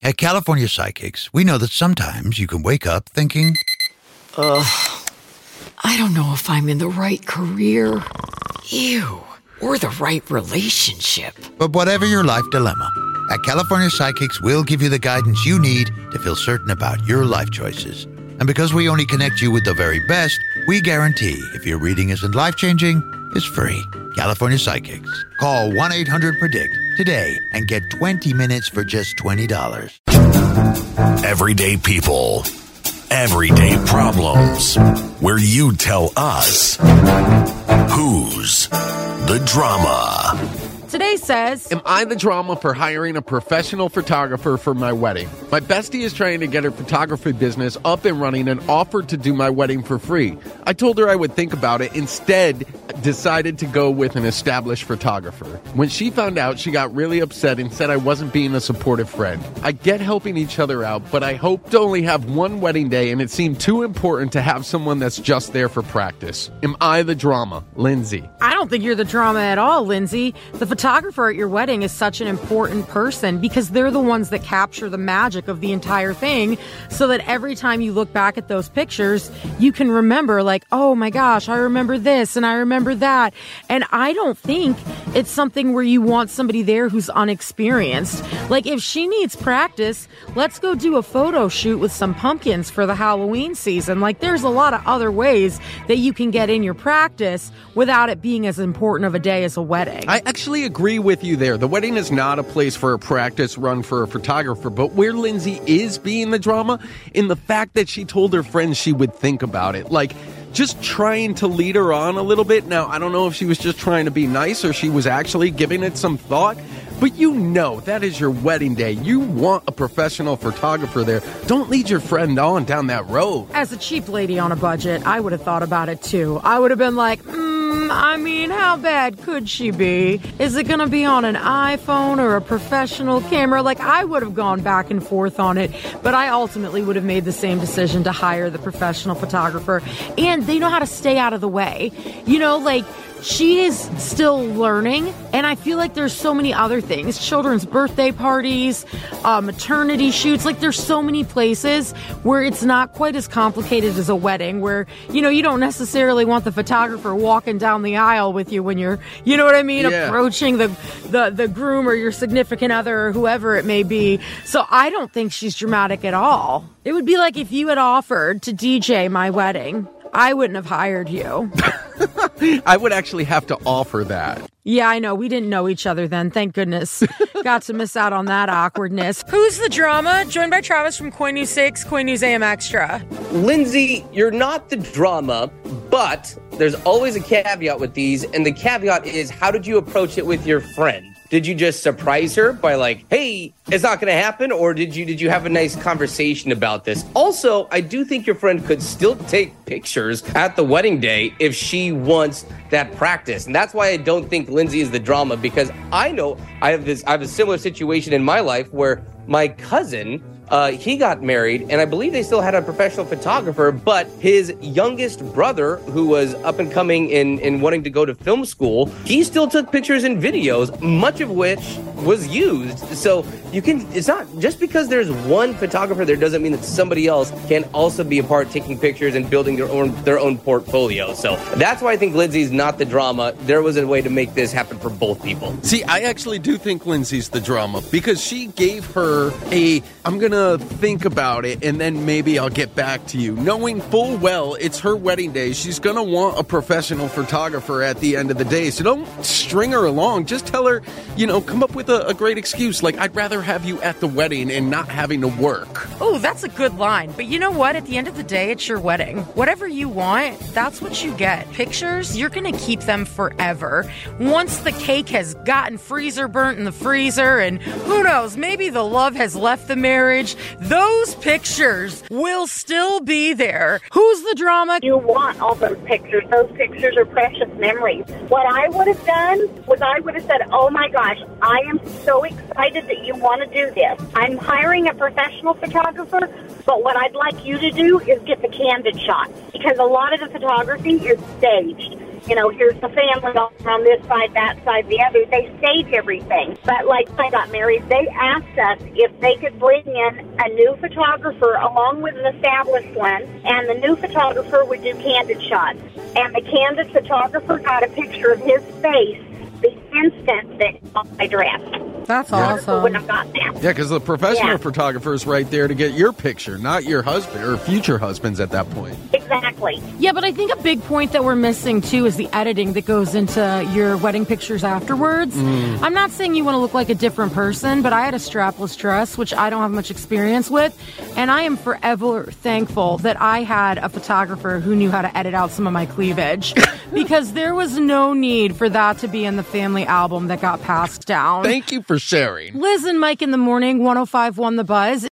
At California Psychics, we know that sometimes you can wake up thinking, I don't know if I'm in the right career. Or the right relationship. But whatever your life dilemma, at California Psychics, we'll give you the guidance you need to feel certain about your life choices. And because we only connect you with the very best, we guarantee if your reading isn't life-changing, it's free. California Psychics. Call 1-800-PREDICT today and get 20 minutes for just $20. Everyday people. Everyday problems. Where you tell us who's the drama. Today says, am I the drama for hiring a professional photographer for my wedding? My bestie is trying to get her photography business up and running and offered to do my wedding for free. I told her I would think about it. Instead, decided to go with an established photographer. When she found out, she got really upset and said I wasn't being a supportive friend. I get helping each other out, but I hope to only have one wedding day, and it seemed too important to have someone that's just there for practice. Am I the drama? Lindsay. I don't think you're the drama at all, Lindsay. The photographer at your wedding is such an important person because they're the ones that capture the magic of the entire thing, so that every time you look back at those pictures, you can remember like, oh my gosh, I remember this and I remember that. And I don't think it's something where you want somebody there who's unexperienced. Like if she needs practice, let's go do a photo shoot with some pumpkins for the Halloween season. Like there's a lot of other ways that you can get in your practice without it being as important of a day as a wedding. I actually agree with you there. The wedding is not a place for a practice run for a photographer, but where Lindsay is being the drama, in the fact that she told her friends she would think about it. Like, just trying to lead her on a little bit. Now, I don't know if she was just trying to be nice or she was actually giving it some thought, but you know that is your wedding day. You want a professional photographer there. Don't lead your friend on down that road. As a cheap lady on a budget, I would have thought about it too. I would have been like, I mean, how bad could she be? Is it going to be on an iPhone or a professional camera? Like, I would have gone back and forth on it, but I ultimately would have made the same decision to hire the professional photographer. And they know how to stay out of the way. You know, like, she is still learning, and I feel like there's so many other things. Children's birthday parties, maternity shoots. Like, there's so many places where it's not quite as complicated as a wedding, where, you know, you don't necessarily want the photographer walking down the aisle with you when you're, you know what I mean, approaching the groom or your significant other or whoever it may be. So I don't think she's dramatic at all. It would be like if you had offered to DJ my wedding. I wouldn't have hired you. I would actually have to offer that. Yeah, I know. We didn't know each other then. Thank goodness. Got to miss out on that awkwardness. Who's the drama? Joined by Travis from KOIN News 6, KOIN News AM Extra. Lindsay, you're not the drama, but there's always a caveat with these, and the caveat is, how did you approach it with your friend? Did you just surprise her by like, hey, it's not going to happen? Or did you have a nice conversation about this? Also, I do think your friend could still take pictures at the wedding day if she wants that practice. And that's why I don't think Lindsay is the drama, because I know I have a similar situation in my life where my cousin, he got married, and I believe they still had a professional photographer, but his youngest brother, who was up and coming in wanting to go to film school, he still took pictures and videos, much of which was used. So it's not just because there's one photographer there doesn't mean that somebody else can also be a part taking pictures and building their own portfolio. So that's why I think Lindsay's not the drama. There was a way to make this happen for both people. See, I actually do think Lindsay's the drama, because she gave her I'm going to think about it and then maybe I'll get back to you, knowing full well it's her wedding day. She's going to want a professional photographer at the end of the day. So don't string her along. Just tell her, come up with a great excuse. Like, I'd rather have you at the wedding and not having to work. Oh, that's a good line. But you know what? At the end of the day, it's your wedding. Whatever you want, that's what you get. Pictures, you're going to keep them forever. Once the cake has gotten freezer burnt in the freezer, and who knows, maybe the love has left the marriage, those pictures will still be there. Who's the drama? You want all those pictures. Those pictures are precious memories. What I would have done was I would have said, oh my gosh, I am so excited that you want to do this. I'm hiring a professional photographer, but what I'd like you to do is get the candid shots, because a lot of the photography is staged. here's the family on this side, that side, the other. They staged everything. But like I got married, they asked us if they could bring in a new photographer along with an established one, and the new photographer would do candid shots. And the candid photographer got a picture of his face the instant that I dressed. That's Photographer wouldn't awesome. have gotten that. Yeah, because the professional Yeah. photographer is right there to get your picture, not your husband or future husbands at that point. Exactly. Yeah, but I think a big point that we're missing, too, is the editing that goes into your wedding pictures afterwards. I'm not saying you want to look like a different person, but I had a strapless dress, which I don't have much experience with, and I am forever thankful that I had a photographer who knew how to edit out some of my cleavage, because there was no need for that to be in the family album that got passed down. Thank you for sharing. Liz and Mike in the morning, 105.1 The Buzz.